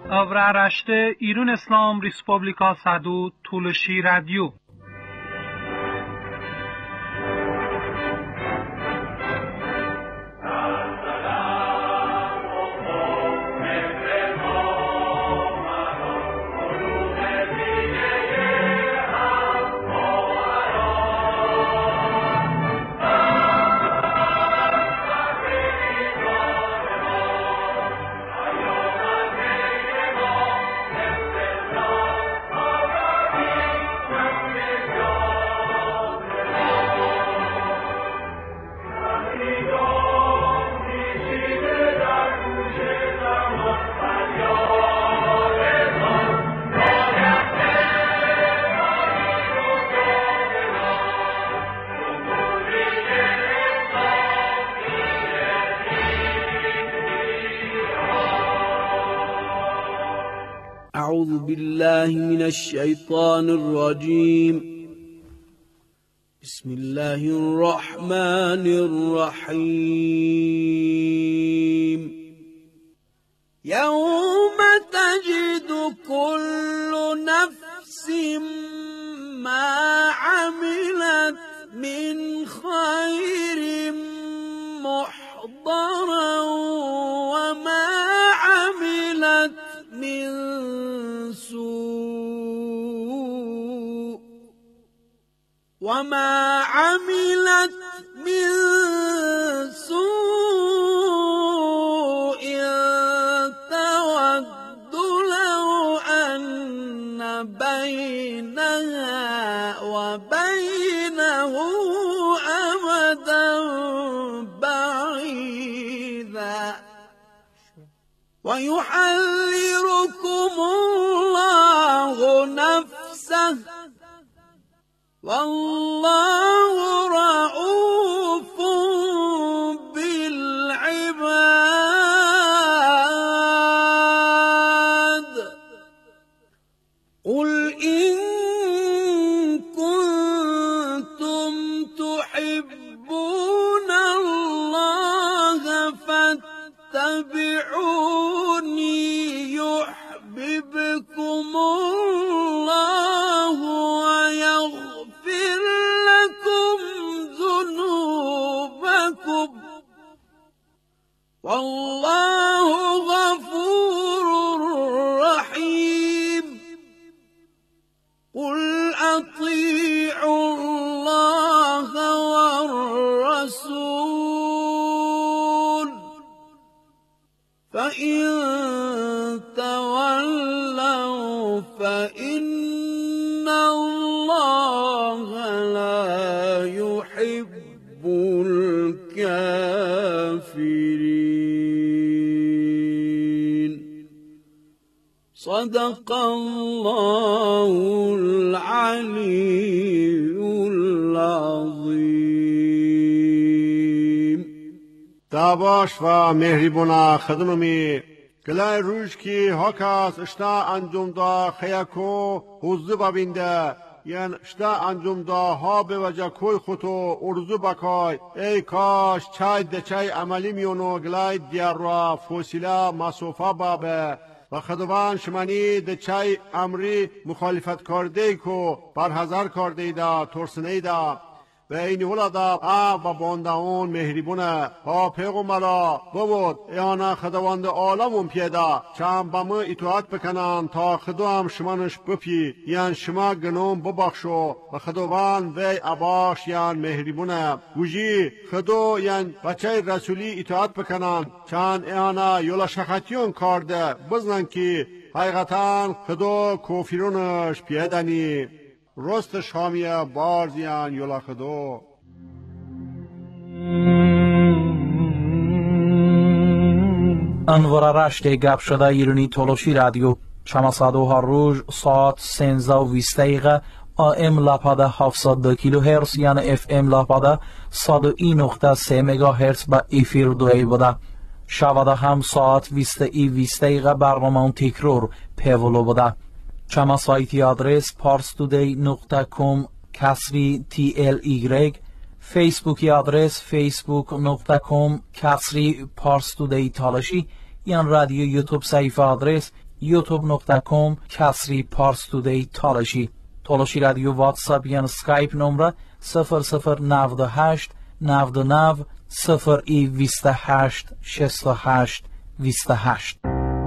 Avra rashte Irun Islam Respublika Sadu Tulushi Radio. أعوذ بالله من الشيطان الرجيم. بسم الله الرحمن الرحيم. يوم تجد كل نفس ما عملت من خير محضرا وما عملت من سوء تود لو أن بينها وبينه أمدا بعيدا ويحذركم الله نفسه والله رؤوف بالعباد. قل إن كنتم تحبون الله فاتبعوني يحببكم الله ويغفر لكم ذنوبكم والله غفور رحيم. قل أطيعوا الله والرسول فإن تولوا فإن الله لا يحب الكافرين. صدق الله العلي العظيم. داباش و مهربونا خدممی گلای روش کی هاکاس اشتا انجام دا خیاکو حوزه ببینده یعنی اشتا انجام دا ها به وجه کوی خودو ارزو بکای ای کاش چای دچای عملی میونو گلای دیار را فوسیلا مسوفا بابه و خدوان شمانی دچای امری مخالفت کرده کو برحضر کرده دا ترسنه دا و این ولدا و بانداون مهربونه با پیغمبرا بود ایانا خداوند عالمون پیدا چند با ما اطاعت بکنن تا خدا هم شمانش بپی یعنی شما گنوم ببخشو و خداوند وی عباش یعنی مهربونه گوشی خدا یعنی بچه رسولی اطاعت بکنن چند ایانا یولا شخطیون کرده بزنن که حقیقتا خدا کافرونش پیدنی رست شامیه بارزیان یولا خدو. انوار رشته گپ شده ایرانی تولوشی رادیو شما صدوها روز ساعت 13:20 دقیقه AM لاپاده 702 کیلو هرتز یعنی FM لاپاده 101.3 مگا هرتز با افیر دوی بوده. شواده هم ساعت 20:20 دقیقه برنامه تکرار پیولو بوده. چما سایتی آدرس parstoday.com /TLY فیسبوکی آدرس facebook.com /parstoday تالشی یان رادیو یوتیوب صفحه آدرس youtube.com/parstoday تالاشی رادیو واتساپ یا اسکایپ نمره 0098 99 28 68 28.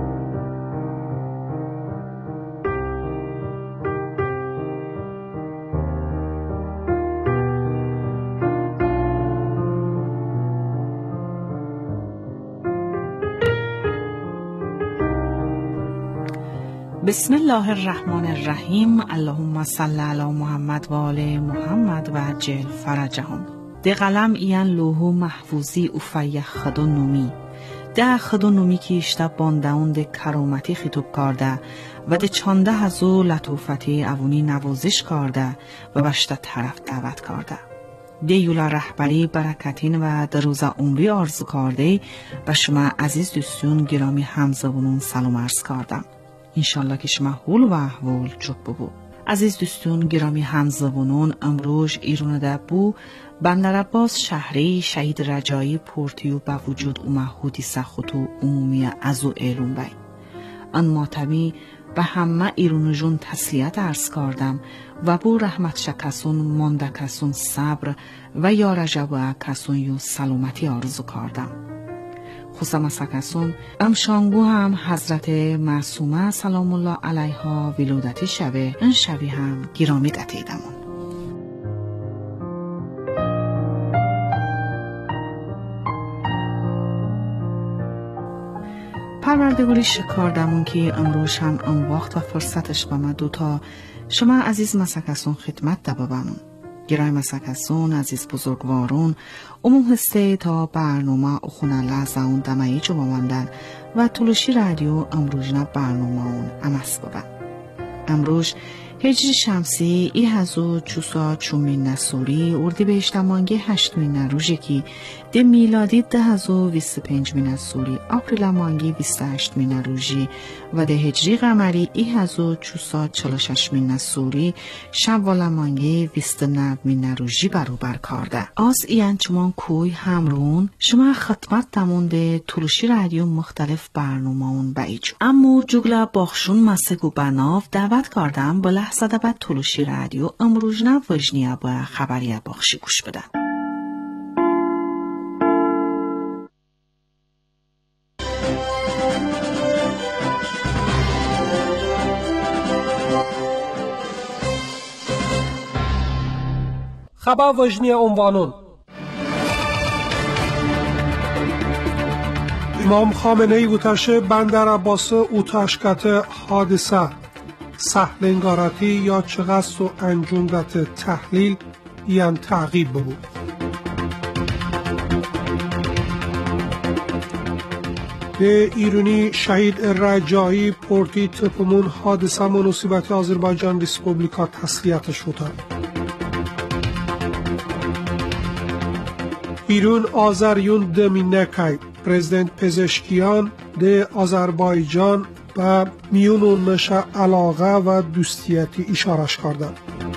بسم الله الرحمن الرحیم. اللهم صل علی محمد و آل محمد و عجل فرجهم. ده قلم ایان لوحو محفوظی افایه خدو نومی. ده خدو نومی که اشتب باندهون ده کرومتی خطوب کرده و ده چانده هزو لطوفتی اوونی نوازش کرده و بشته طرف دعوت کرده. ده یولا رهبری برکتین و در روز عمری آرزو کرده و شما عزیز دوستون گرامی همزبونون سلام عرض کردم. انشالله که شما حول و احوال جب ببو. عزیز دوستون گرامی همزبونون، امروز ایران ده بو بندر عباس شهری شهید رجایی پورتیو با وجود اومه حدیث خطو عمومی ازو ایلون بای. ان ماتمی به همه ایرونجون تسلیت عرض کردم و بو رحمت شکسون مانده کسون صبر و یا رجب کسون یو سلامتی آرزو کردم. خصوصا مسکسون امشانگو هم حضرت معصومه سلام الله علیها ولادتی شبه این شبی هم گرامی دتیدمون. پروردگاری شکردمون که امروز هم اون وقت و فرصتش با ما دوتا شما عزیز مسکسون خدمت ده ببمون. گرای مسکسون عزیز بزرگوارون عموم هسته تا برنامه اخونه لحظه اون دمایی جو بماندن و تلوشی رادیو امروز نه برنامه اون امس ببن. امروز هجری شمسی ای هزو چوسا چومین نسوری اردی به اشتمانگی 8 روژه کی ده میلادی 1025 نسوری آپریل مانگی 28 روژی و ده هجری قمری ای هزو چوسا 46 نسوری شوال مانگی 29 روژی بروبر کرده. از این چمان کوی همرون شما خدمت دمونده تلوشی رادیو مختلف برنامه اون بایجو. اما جگلا باخشون مسگو بناف دعوت کردم با لحظه بعد تلوشی رادیو امروز نه وجنیا با خبری باخشی گوش بدن. خبر وجنی عنوانون: امام خامنه ای اوتش بندر عباس اوتشکت حادثه سهلنگارتی یا چغست و انجومدت تحلیل یان تعقیب بود. به ایرانی شهید رجایی پورتی تپمون حادثه مناسبت آذربایجان ریسپوبلیکا تسلیت شد. ایران آذریون دمینکای پرزیدنت پزشکیان ده آذربایجان و میون نشه علاقه و دوستیتی اشارش کردند.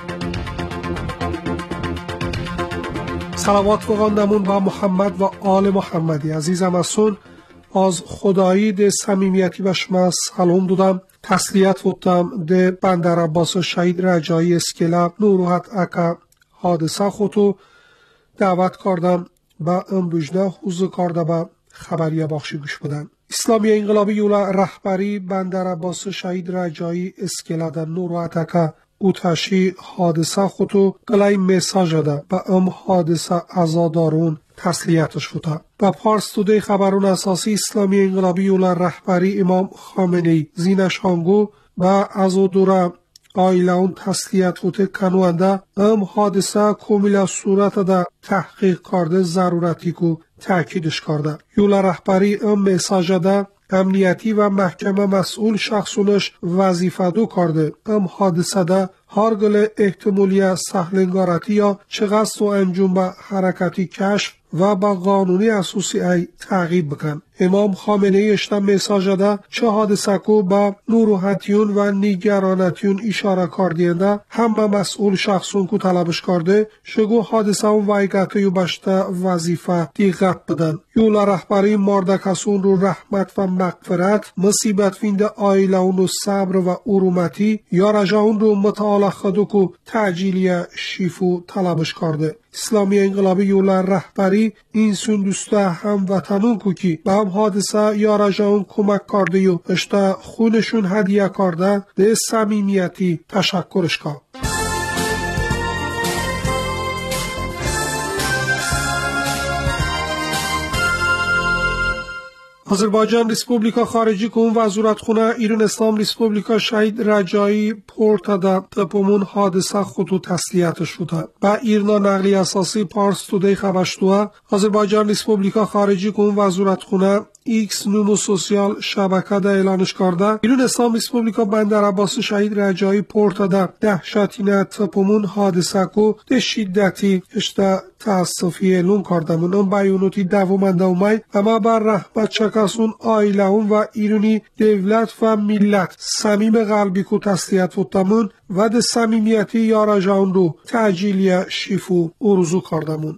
صلوات بخواندمون با محمد و آل محمدی. عزیزم اسون از خدایی ده صمیمیتی به شما سلام دادم. تسلیت بودم ده بندر عباس شهید رجایی اسکلا نوروحت اکا حادثه خودو دعوت کردم با امروزنه حضور کرده با خبری بخشی گوش بدن. اسلامی انقلابی یولا رهبری بندر عباس شهید رجایی اسکلا در نوروحت اکا اوتشی حادثه خودو گلای میساج ده با حادثه ازادارون تسلیتش بوده. با پارس تودی خبرون اساسی اسلامی انقلابی یولا رهبری امام خامنه‌ای زینش هانگو و ازادورا آیله اون تسلیت بوده کنونده حادثه کاملا صورت ده تحقیق کرده ضرورتی کو تأکیدش کرده. یولا رهبری میساج ده امنیتی و محکمه مسئول شخصونش وظیفه دو کرده. حادثه ده هر گل احتمالی سهلنگارتی یا چغست و انجام به حرکتی کشف و با قانونی اساسی ای تعقیب بکن. امام خامنه ای اشتم میساج ده چه حادثه کو با نوروحتیون و نیگرانتیون اشاره کردینده همه مسئول شخصون کو طلبش کرده شگو حادثه و وایگته یو بشته وظیفه دیقت بدن. Юла раҳбарии мордакасонро раҳмат ва мағфират, мусибатвинда оилаонро сабр ва уруматӣ, ёражаонро мутаола хадуку таъҷилия шифу талабиш карде. исламия инқилоби юла раҳбарӣ ин сундуста ҳамватанонку ки ба ҳам ҳодиса ёражаон кӯмак кардаю ишта хунашон ҳадия карда де самимиятӣ ташаккуришка. آذربایجان ریسپوبلیکا خارجی کن وزارتخونه ایران اسلام ریسپوبلیکا شهید رجایی پورتادا تپومون حادثه خطو تسلیت شده. با ایرنا نقلی اساسی پارس تودی خبشتوه آذربایجان ریسپوبلیکا خارجی کن وزارتخونه ایکس نومو سوسیال شبکه دا اعلانش کرده ایران اسلام ریسپوبلیکا بندر عباس شهید رجایی پورتادا دهشتینه تپومون حادثه کو ده شدتی اشتا تاسفی اعلان کردمون. اون بیانوتی دوامنده اومای اما بر رهبت چکاسون آیلهون و ایرانی دولت و ملت صمیم قلبی کو تسلیت فتمون و ده صمیمیتی یارجان رو تعجیلی شیفو ارزو کردمون.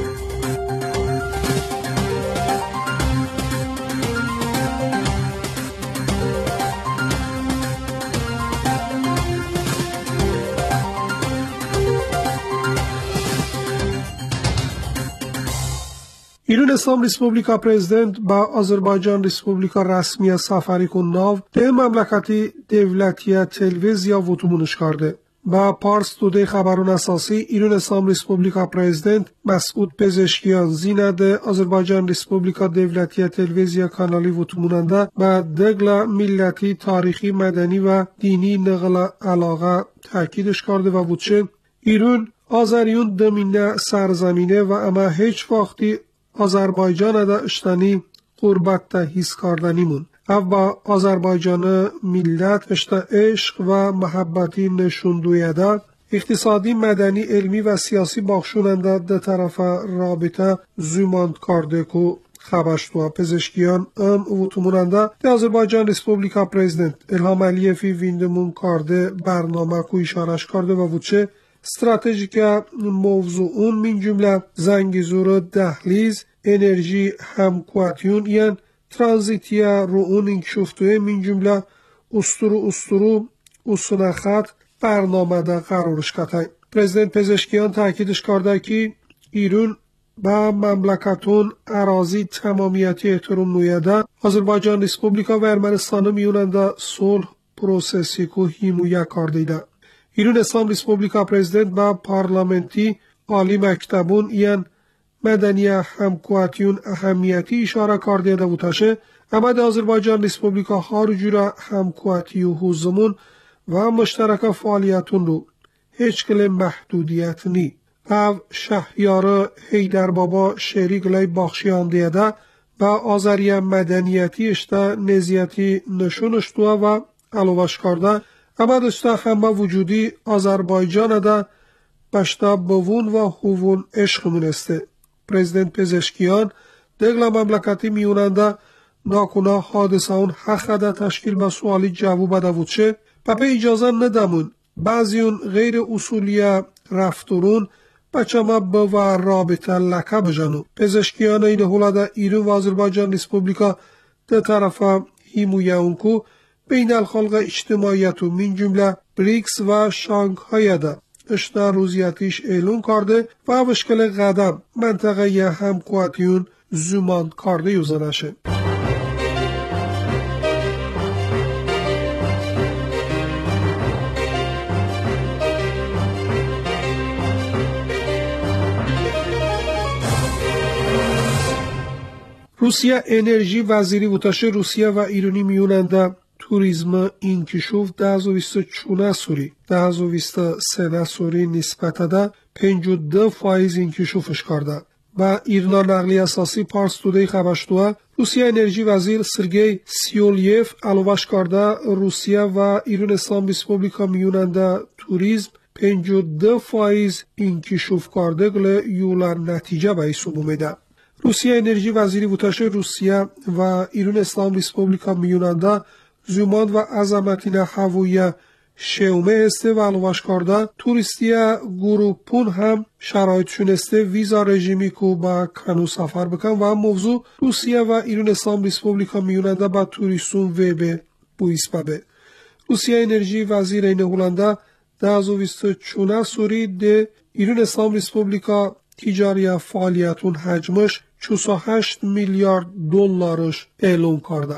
ایران اسلام ریسپوبلیکا پرزیدنت با آذربایجان ریسپوبلیکا رسمی سفری کن ناو ده مملکتی دولتی تلویزیا وطمونش کرده. با پارس توده خبرون اساسی ایران اسلام ریسپوبلیکا پرزیدنت مسعود پزشکیان زینده آذربایجان ریسپوبلیکا دولتی تلویزیا کانالی وطموننده با دگل ملتی تاریخی مدنی و دینی نقل علاقه تاکیدش کرده و بودشه ایران آذریون دمینه سرزمینه و اما هیچ وقتی آذربایجان دا اشتانی قربت تا حس کردنیمون. او با آذربایجان ملت اشتا عشق و محبتی نشوندویده اقتصادی، مدنی، علمی و سیاسی باخشوننده ده طرف رابطه زوماند کرده که خبشتوا پزشکیان و توموننده ده آذربایجان ریسپوبلیکا پرزیدنت الهام علیفی ویندمون کرده برنامه کو اشارش کرده و وچه استراتژیک موضوعون من جمله زنگیزور دهلیز انرژی همکواتیون یعن ترانزیتیا رو اون انکشفتوه من جمله استرو اصنخط برنامه ده قرارش کتای. پرزیدنت پزشکیان تاکیدش کرده که ایران با مملکتون اراضی تمامیتی احترام نویده آذربایجان ریسپوبلیکا و ارمنستان میوننده صلح پروسسی کو حمایت کرده. ایران اسلام ریسپوبلیکا پرزیدنت با پارلمنتی عالی مکتبون یعن مدنی همکواتیون اهمیتی اشاره کرده بودشه اما در آذربایجان ریسپوبلیکا هر جور همکواتی و حوزمون و مشترک فعالیتون رو هیچ کل محدودیت نی. او شهریار حیدر بابا شریک لای باخشیان دیده و آذری مدنیتی اشتا نزیتی نشونشتوه و علاوش کرده اما داشته همه وجودی آذربایجان ده بشتا بوون و هوون عشق مونسته. پرزیدنت پزشکیان دگل مملکتی میوننده ناکونا حادثه اون حق ده تشکیل به سوالی جواب ده وچه پپه اجازه ندمون بعضیون غیر اصولی رفتورون بچه ما با رابطه لکه بجنو. پزشکیان این حوله ایران و آذربایجان ریسپوبلیکا ده طرف حمایه اونکو بین الخلق اجتماعیت و من جمله بریکس و شانگهای ده اشنا روزیاتیش اعلان کرده و بشکل قدم منطقه همکواتیون زومان کرده یوزنشه. روسیه انرژی وزیری بودشه روسیه و ایرانی میوننده توریزم انکشاف 2024 سوری 2023 سوری نسبت ده 52% انکشافش کرده. با ایران نقلی اساسی پارس تودی خبشتوه روسیه انرژی وزیر سرگی سیولیف علاوش کرده روسیه و ایران اسلام ریسپوبلیکا میوننده توریزم 52% انکشاف کرده گل یولا نتیجه به حساب اومده. روسیه انرژی وزیری بودشه روسیه و ایران اسلام ریسپوبلیکا میوننده زومان و عظمتین هوایی شومه استه و الواشکارده توریستی گروپون هم شرایط شونسته ویزا رژیمی کو با کنو سفر بکن و موضوع روسیه و ایران اسلام ریسپوبلیکا میوننده با توریستون و به بویس بابه. روسیه انرژی وزیر این هولنده ده از ویست چونه سوری ده ایران اسلام ریسپوبلیکا تجاری فعالیتون حجمش 48 میلیارد دلارش اعلام کرده.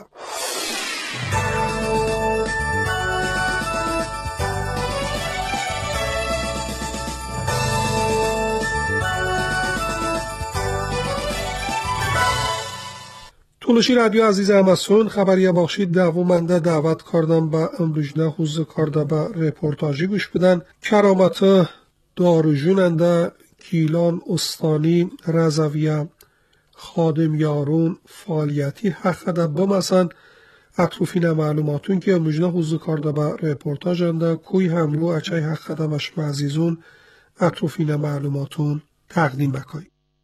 تولشی رادیو عزیز امسون خبری بخشید دوامنده دعوت کردم با امروز حوزه کرده با رپورتاجی گوش بدن. کرامت داروجوننده گیلان استانی رضویه خادم یارون فعالیتی حقیقت بمسن اطروفین معلوماتون که امروز حوزه کرده با رپورتاجنده کوی هملو اچای حقیقت مشم عزیزون اطروفین معلوماتون تقدیم بکنی.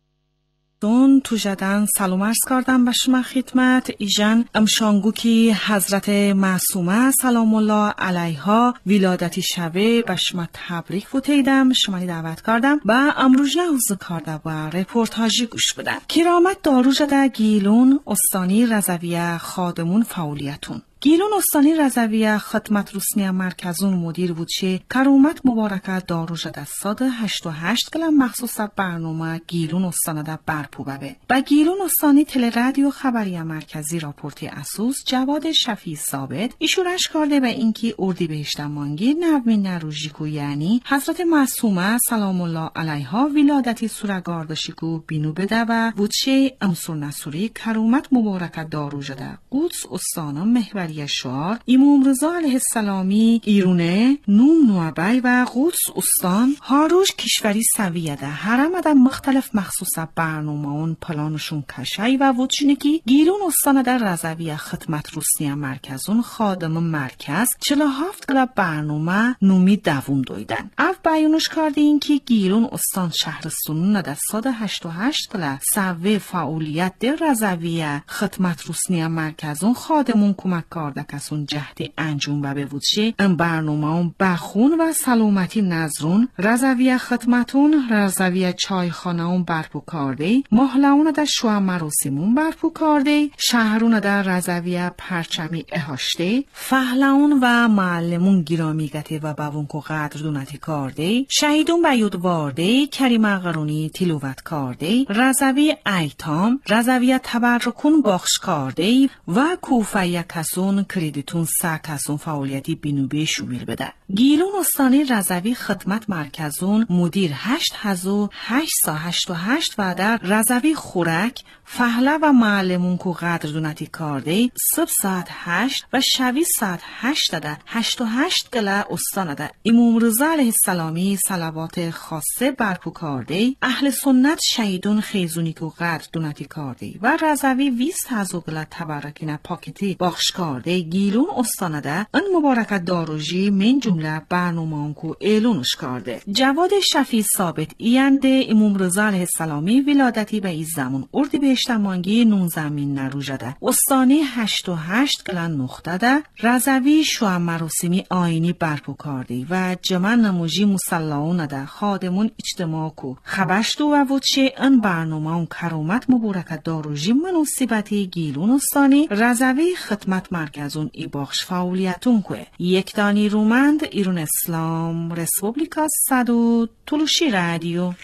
تو جدن سلام عرض کردم به شما خدمت. ایجان امشانگو که حضرت معصومه سلام الله علیها ولادتی شوه به شما تبریک بوتیدم. شما دعوت کردم و امروز نهوز کرده و رپورتاجی گوش بدن. کرامت داروجده گیلون استانی رضویه خادمون فعالیتون. گیلون استانی رضویه خدمت روسنی مرکزون مدیر بود چه کرامت مبارکه داروجده ساده 88 کلم مخصوص برنامه گیلون استانده برپو ببه. با گیلون استانی تل رادیو خبری مرکزی راپورتی اسوس جواد شفیع ثابت ایشورش کرده به اینکه اردیبهشت مانگی نوین نروژیکو یعنی حضرت معصومه سلام الله علیها ولادتی سورگاردشیکو بینو بده و بودچه امسور نسوری کرامت مبارکه داروجده قدس استان محوری شعار امام رضا علیه السلامی ایرونه نوم نوابی و قدس استان هاروش کشوری سویه ده حرم ده مختلف مخصوصه برنامه اون پلانشون کشی و وچنکی گیلون استان در رضویه خدمت روسنی مرکزون خادم مرکز 47 کلا برنامه نومی دوون دویدن. اف بیانش کرده این که گیلون استان شهرستون ده 188 کلا سوه فعالیت در رضویه خدمت روسنی مرکزون خادمون کمک کرده کسون جهد انجام و به وجه این برنامه اون بخون و سلامتی نظرون رضویه خدمتون رضویه چایخانه اون برپو کرده محلون در شوه مراسمون برپو کرده شهرون در رضویه پرچمی احاشته فهلون و معلمون گرامیگته و باونکو قدر دونتی کرده شهیدون بیود وارده کریم اغرونی تلوت کرده رضویه ایتام رضویه تبرکون بخش کرده و کوفه کسون کریدیتون کسون فعالیتی بینوبه شمیل بده. گیلون استانی رضوی خدمت مرکزون مدیر 8888 و در رضوی خورک فهله و معلمون کو قدر دونتی کرده صبح ساعت 8 و شوی ساعت 8 ده 88 گله استان ده امام رضا علیه السلامی صلوات خاصه برپو کرده اهل سنت شهیدون خیزونی کو قدر دونتی کرده و رضوی 20 گله تبرکین پاکتی بخش کرده گیلون استان ده ان مبارکت داروژی من جمله برنامه اونکو اعلانش کرده. جواد شفیع ثابت اینده امام رضا علیه السلامی ولادتی به این زمان اردیبهشت مانگی 19 نروژده استانی 88 کلان نقطه ده رضوی شوه مراسمی آینی برپو کرده و جمع نموجی مسلاون ده خادمون اجتماع کو خبشتو و وچه ان برنامه اون کرامت مبارکت داروژی مناسبتی گیلون استانی رضوی خدمت مرکزون ای بخش فعالیتون که یک دانی رومند ایران اسلام رسپوبلیکا صدو تولوشی رادیو.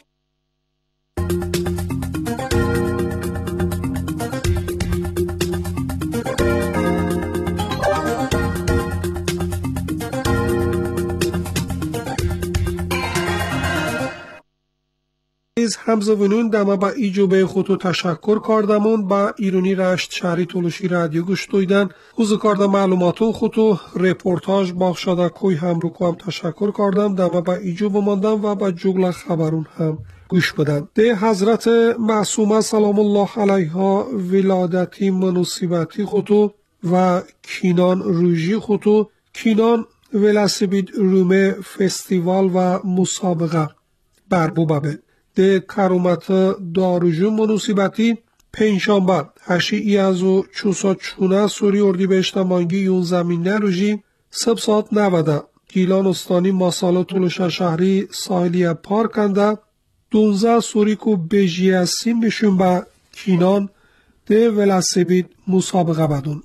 از همزبانون دما با ایجوبه خودو تشکر کردمون با ایرانی رشت شهری تولوشی رادیو گوش دویدن حوزه کردم معلوماتون خودو رپورتاج باخشاده کوی هم رو هم تشکر کردم دما با ایجوبه ماندم و با جگل خبرون هم گوش بدن. ده حضرت معصومه سلام الله علیها ولادتی مناسبتی خودو و کینان روژی خودو کینان ولاسبید رومه فستیوال و مسابقه بربو بابه. ده کرامت داروژون مناسبتی پنجشنبه 8 ایازو 404 سوری اردیبهشت مانگی 11 روژی صبح ساعت 90 گیلان استانی ماسالا تولوشا شهری ساحلی پارکنده 12 سوریکو بجی سیم بشون با کینان ده ولاسبید مسابقه بدون.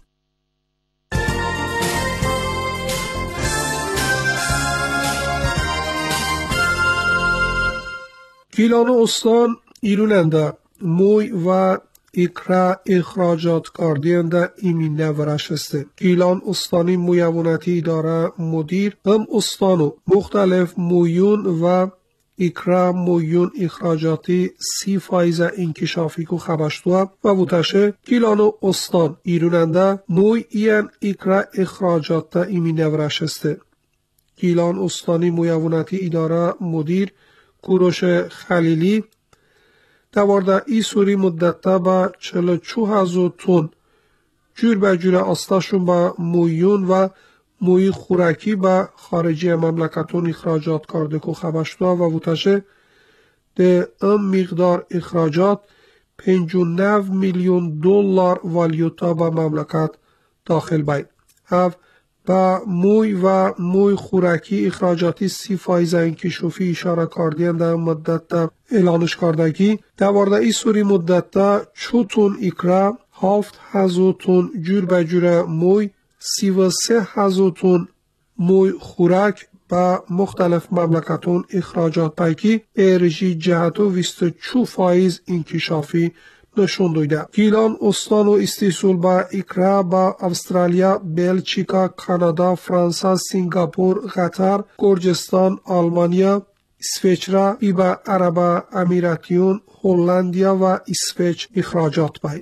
گیلان استان ایروننده موی و اکرا اخراجات کاردینده ایمینه ورشسته. گیلان استانی مویونتی داره مدیر هم استانو مختلف مویون و اکرا مویون اخراجاتی 30% انکشافی کو خبشتوه و وطشه گیلان استان ایروننده موی این اکرا اخراجات ایمینه ورشسته. گیلان استانی مویونتی اداره مدیر کوروش خلیلی دوارده ای سوری مدته با 42,000 تن جور به جور آستاشون با مویون و موی خوراکی با خارجی مملکتون اخراجات کرده که خبشتوا و وطشه ده ام مقدار اخراجات 59 میلیون دلار والیوتا با مملکت داخل باید. با موی و موی خوراکی اخراجاتی 30% انکشافی اشاره کردن در مدت اعلانش کردگی دوارده ای سوری مدت چوتون اکرا 7,000 تن جور به جور موی 33,000 تن موی خوراک با مختلف مملکتون اخراجات پیکی ارژی جهتو 24% انکشافی نشون دویده. گیلان استان و استیصول با اکرا با استرالیا، بلژیکا، کانادا، فرانسه، سنگاپور، قطر، گرجستان، آلمانیا، اسویچرا ای با عرب امیراتیون، هلندیا و اسویچ اخراجات بای.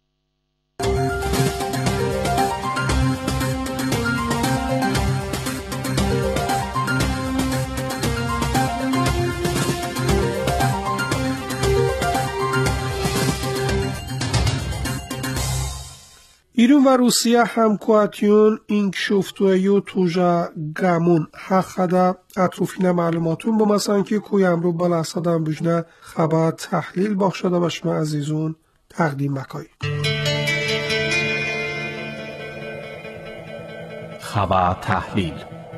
ایران و روسیه همکواتیون اینکشفتویو توژا گمون حقده اطروفین معلوماتون بمسن که کوی امرو بالا صدام بجنه خبر تحلیل باخشده باشم عزیزون تقدیم مکایی. خبر تحلیل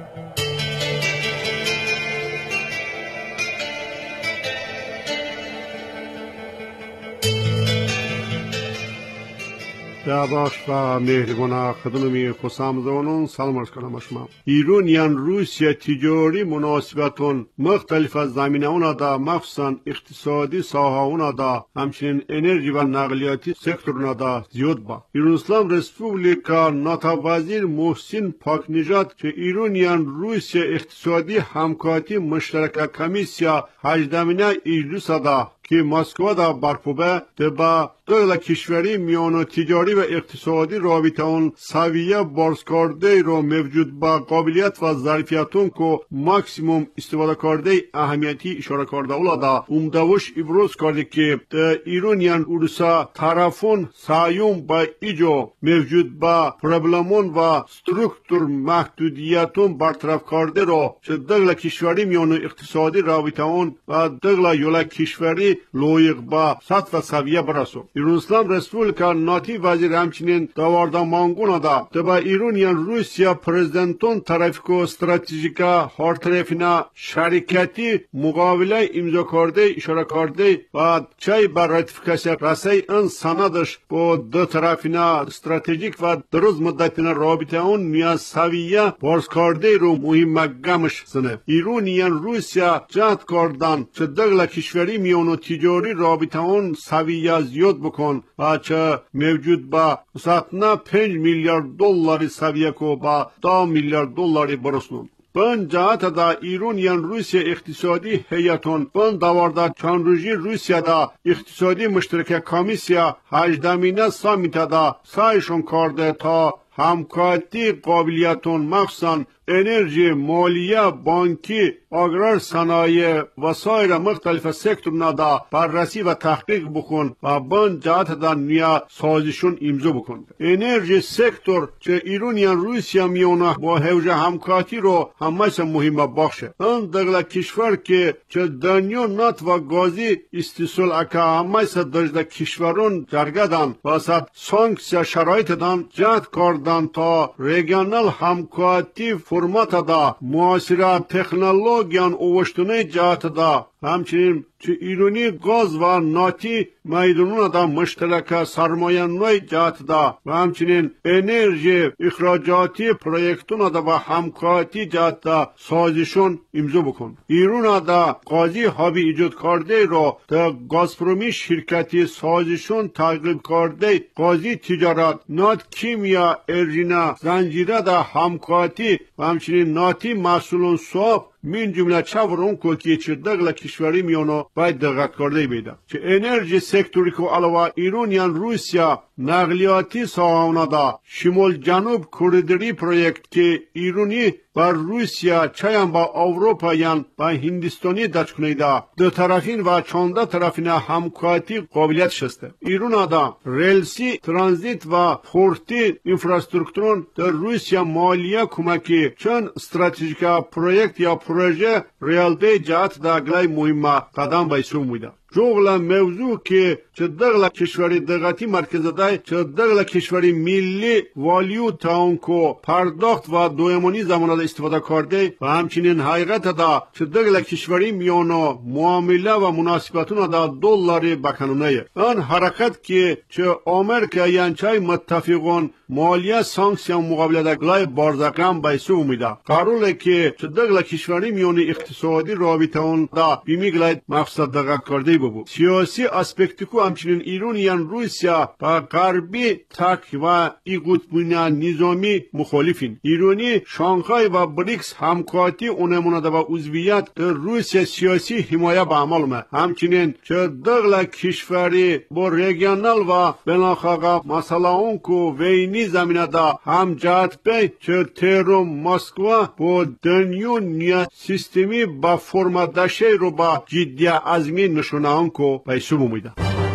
دعواش و مهربان خدمتی خوشامدونون سلام عرض کنم شما. ایران یان روسیه تجاری مناسبتون مختلف از زمینه‌ها دا مخصوصاً اقتصادی ساحه‌ها دا همچنین انرژی و نقلیاتی سکتورنا دا زیاد با. ایران اسلام رسپوبلیکا ناتوازیر محسن پاکنژاد که ایران یان روسیه اقتصادی همکاری مشترک کمیسیا 18 ایلوس دا که مسکو دا برپوبه با دولت کشوری میان تجاری و اقتصادی رابطه اون سویه بارز کرده رو موجود با قابلیت و ظرفیتون که ماکسیموم استفاده کرده اهمیتی اشاره کرده اولادا اومدوش ابراز کرده که ایرانیان اروسا طرفون سعیون با ایجو موجود با پروبلمون و سترکتور محدودیتون برطرف کرده رو چه دولت کشوری میان اقتصادی رابطه اون و دولت یولت کشوری لایق با سطح و سویه برسو. ایران اسلام رسپوبلیکا ناتی وزیر همچنین دواردا مانگونا دا تبا ایرانیان روسیا پرزیدنتون طرفکو استراتژیکا هر طرفینا شرکتی مقابله امضا کرده اشاره کرده و چای بر راتیفیکاسیا رسی ان سندش با دو طرفینا استراتژیک و دراز مدتینا رابطه اون نیاز سویه بارز کرده رو مهم گمش سنه. ایرانیان روسیا جهد کردن چه دولت کشوری میانو تجاری رابطه اون سویه زیاد بکن و چه موجود با ساتنا 5 میلیارد دلاری سویه کو با 10 میلیارد دلاری برسنون. بن جهت دا ایرانیان روسیه اقتصادی هیئتون بن دواردا چانروژی روسیه دا اقتصادی مشترک کمیسیا 18 سامیت دا سایشون کرده تا همکاری قابلیتون مخصوصاً انرژی، مالیه، بانکی، آگرار صنایع و سایر مختلف سکتورنا دا بررسی و تحقیق بکن و بن جهت دا نیا سازشون امضا بکن. انرژی سکتور چه ایرانیان روسیه میونه با حوزه همکاری رو همش مهم باشه. اون دولت کشور که چه دنیا نفت و گازی استیصال اکا همش داشته کشورون جرگدن و سانکسیا شرایط دان جهت کردن کردن تا ریگیونال همکاری فرمت دا معاصره تکنولوژیان اوشتونه جهت دا همچنین چه ایرانی گاز و ناتی میدانون دا مشترک سرمایه نوی جهت دا و همچنین انرژی اخراجاتی پروژکتون دا و همکاری جهت دا سازشون امضا بکن. ایران دا قاضی هابی ایجاد کرده را دا گازپرومی شرکتی سازشون تقلیب کرده قاضی تجارت نات کیمیا ارژینا زنجیره دا همکاری و همچنین ناتی محصولون صاف من جمله چاورون که چه دغلا کشوری میانو باید دقت کرده بیده چه انرژی سکتوری که علاوه ایرانیان روسیا نقلیاتی ساوانا دا شمال جنوب کوریدوری پروژکت که ایرانی با روسیا چایم با اروپایان با هندستانی دچکنه دا دو طرفین و چانده طرفین همکاری قابلیت شسته. ایران دا ریلسی ترانزیت و پورتی انفراسترکتورون در روسیا مالیه کمکی چون استراتژیک پروژکت یا پروژه ریالته جهت دا گلای مهمه قدم بایسو میده. جوغلا موضوع که چه دغلا کشوری دقتی مرکز دای چه دغلا کشوری ملی والیوت اون کو پرداخت و دویمانی زمان استفاده کرده و همچنین حقیقت دا چه دغلا کشوری میانو معامله و مناسبتون دا دلاری بکنونه آن حرکت که چه آمریکا ینچای متفقون مالیه سانکسیون مقابل دا گلای بارزاقم بایسو امیده قراره که چه دغلا کشوری میانو اقتصادی رابطه اون دا بیمی گلای مقصد دقت کرده ببو. سیاسی اسپکتکو همچنین ایرانیان روسیا و غربی تک و ایقوتبونا نظامی مخالفین. ایرانی شانگهای و بریکس همکاری اونمونه و عضویت در روسیا سیاسی حمایه به عمل ما. همچنین چه دغلا کشوری با ریگیونال و بناخاقا مسئله اون که وینی زمینه دا هم جهت به چه تهران مسکو با دنیو نیت سیستمی با فرمت دشه رو با جدی ازمی نشونه آنکو بایسو بومیده.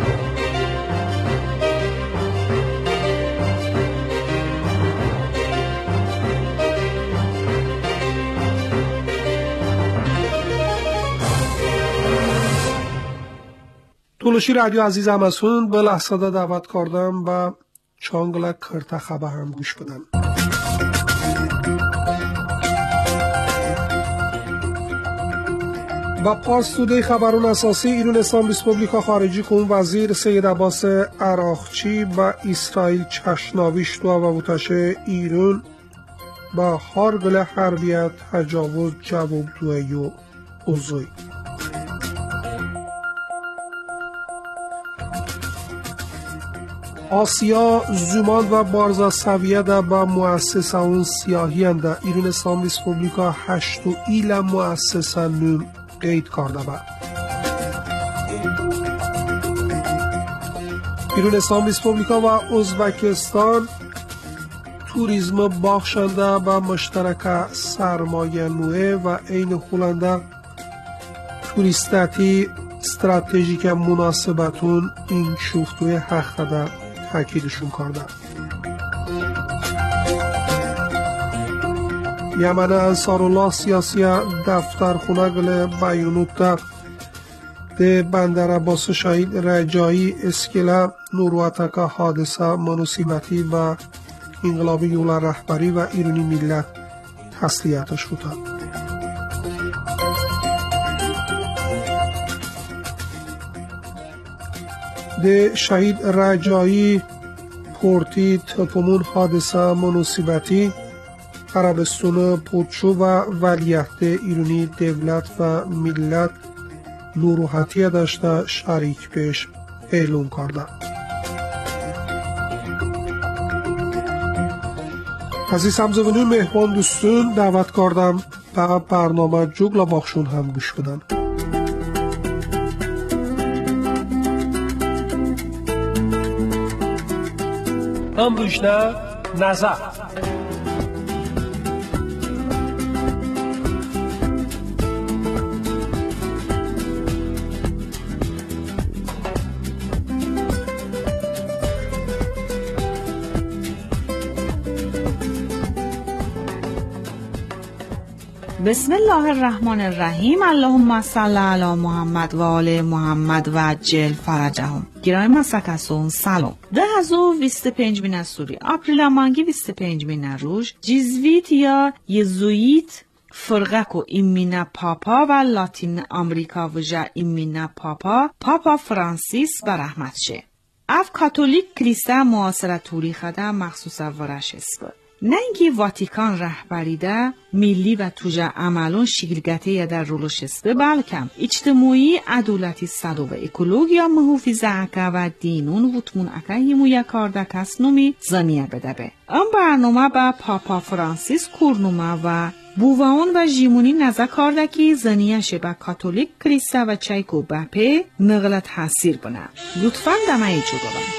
تولشی رادیو عزیز همسون به لحظه دعوت کردم و چانگل کرتا خبر هم گوش بدن. و پاس توده خبرون اساسی ایران اسلام ریسپوبلیکا خارجی کن وزیر سید عباس عراقچی و اسرائیل چشناویش دو و بوتش ایران با هارگل حربیت تجاوز جواب دوی و اوزوی آسیا زومان و بارزا سویه ده با مؤسسه اون سیاهی انده ایران اسلام ریسپوبلیکا 8 ایل مؤسسه نون قید کرده با. ایران اسلام ریسپوبلیکا و ازبکستان توریسم باخشنده و مشترک سرمایه نوعه و این هلنده توریستاتی استراتژیک مناسبتون این شوفتوی حق ده تاکیدشون کرده. یمن انصارالله سیاسی دفتر خونه گل بیانوت ده بندر عباس شهید رجایی اسکیلا نورواتکا حادثه مناسبتی و انقلاب یولا رهبری و ایرانی ملت تسلیتش بودن. ده شهید رجایی پورتی تپمون حادثه مناسبتی عربستان پودشو و ولیعهد ایرانی دولت و ملت نوروحتی داشته شریک پیش اعلام کرده. عزیز همزمانون مهمان دوستون دعوت کردم به برنامه جوگلا باخشون هم گوش بدن. هم بوشنه نظر بسم الله الرحمن الرحیم. اللهم صل علی محمد و آل محمد و عجل فرجهم. گرامی مسکسون سلام. ده ازو 25 از سوری آپریل مانگی 25 روز جیزویت یا یزویت فرقه و ایمینا پاپا و لاتین امریکا و جا ایمینا پاپا فرانسیس و رحمت شه. اف کاتولیک کلیسا معاصر توریخه ده مخصوصا ورش اسپر. نه اینکه واتیکان رهبری ده ملی و توجه عملون شکلگته یا در رولش اسپر، بلکم اجتماعی عدالتی صدو و اکولوژیا محافظه اکا و دینون وطمون اکا همو یا کاردکست نومی زنیه بده به. ام برنامه با پاپا فرانسیس کورنومه و بووان و جیمونی نزا کاردکی زنیهش با کاتولیک کلیسا و چایکو بپه نقلت حسیر بنا. لطفاً دمه ایجو ببن.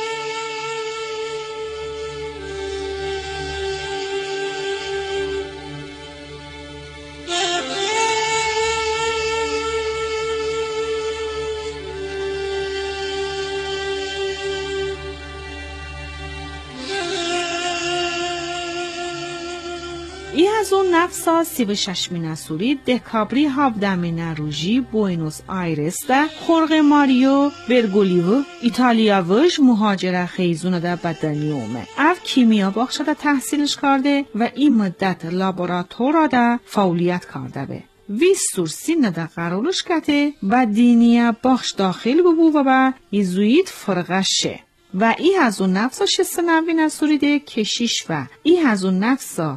ای از اون نفسا 36 سوری دکابری 17 روژی بوینوس آیرس ده خورغ ماریو برگولیو ایتالیاوش مهاجره خیزونه ده بدنیومه. اف کیمیا باخشه ده تحصیلش کرده و این مدت لابراتورا ده فعالیت کرده به. 20 سور سینه ده قرارش کته و دینیه باخش داخل ببو و با یزویت فرقشه. و ای از اون نفسا 69 سوری ده کشیش و ای از اون نفسا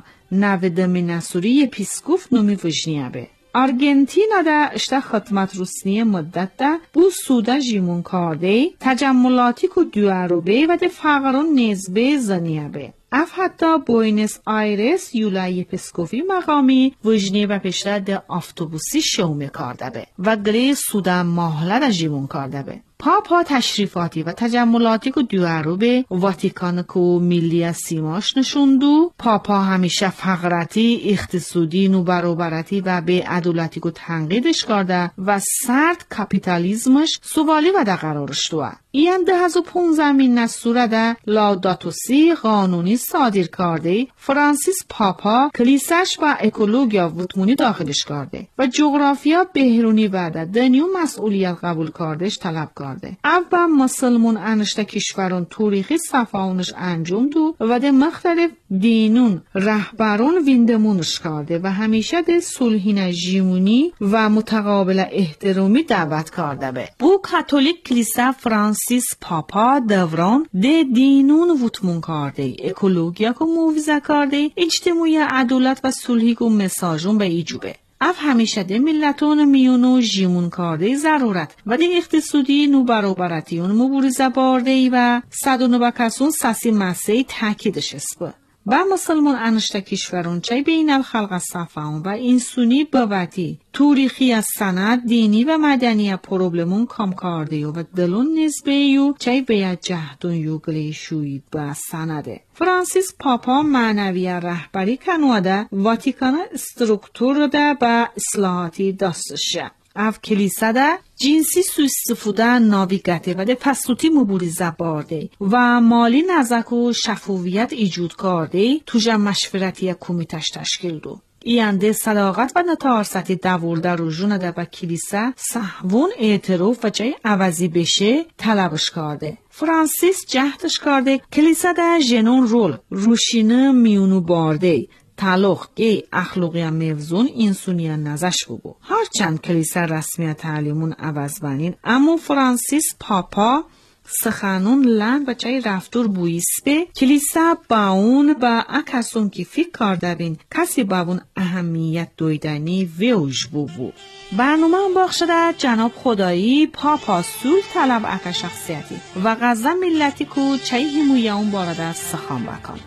90 سوری اپیسکوف نومی وجنیه به. آرژانتینا ده اشته خدمت رسنی مدت ده بو سوده جیمون کرده تجملاتی که دوروبه و ده فقرون نزبه زنیه به. اف حتی بوینس آیرس یولای اپیسکوفی مقامی وجنی و پشته ده آفتوبوسی شومه کرده به و گلی سوده محله ده جیمون کرده به. پاپا تشریفاتی و تجملاتی که دوروبه واتیکان که ملی سیماش نشوندو. پاپا همیشه فقرتی، اقتصادی، نوبروبرتی و به عدالتی که تنقیدش کرده و سرد کپیتالیزمش سوالی و ده قرارش دوه. این 2015 نسوره ده لاداتوسی قانونی صادر کرده فرانسیس پاپا کلیساش و اکولوژیا وطمونی داخلش کرده و جغرافیا بهرونی وعده دنیو مسئولیت قبول کردش طلب کرده. اول مسلمون انشته کشورون توریخی صفاونش انجام دو و ده مختلف دینون رهبرون ویندمونش کرده و همیشه ده صلحین جیمونی و متقابل احترامی دعوت کرده به. بو کاتولیک کلیسا فرانسیس پاپا دوران ده دینون وطمون کرده، اکولوژیا که موویزه کرده، اجتماعی عدالت و صلحی که مساجون به ایجوبه. اف همیشه ده ملتون میونو جیمون کرده ضرورت و ده اقتصادی نو برابرتیون مبارزه بارده و 109 کسون ساسی مسیح تاکیدش اسبه. با مسلمان انشته کشورون چای بین الخلق صفاون و اینسونی بابتی توریخی از سند دینی و مدنی پروبلمون کم کرده و دلون نسبه یو چای بیاد جهدون یو گلیشوید با سنده. فرانسیس پاپا معنوی رهبری کنواده واتیکان استرکتور ده با اصلاحاتی دستشه. اف کلیسا ده جنسی سوءاستفاده ناویگته و ده پسوتی مبارزه بارده و مالی نزک و شفافیت ایجاد کرده توجه مشورتی کمیتش تشکیل دو. اینده صداقت و نتارستی دورده روژونه ده با کلیسا صحوون اعتراف و جای عوضی بشه طلبش کرده. فرانسیس جهدش کرده کلیسا ده جنون رول روشینه میونو بارده تعلق گی اخلاقی موزون اینسونی نزش بو. هرچند کلیسا رسمی تعلیمون عوض بنین اما فرانسیس پاپا سخنون لن بچه رفتور بویسپه کلیسا باون با اکسون که فکر کرده بین کسی باون اهمیت دویدنی ویوش بو. برنامه هم باخ شده جناب خدایی پاپا سول طلب اک شخصیتی و غزه ملتی که چه همویه اون بارده سخن بکن.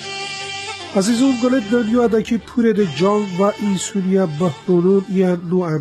عزیزون گل دنیا دکی پوره ده جان و اینسونیا بحرونون یا نو امنی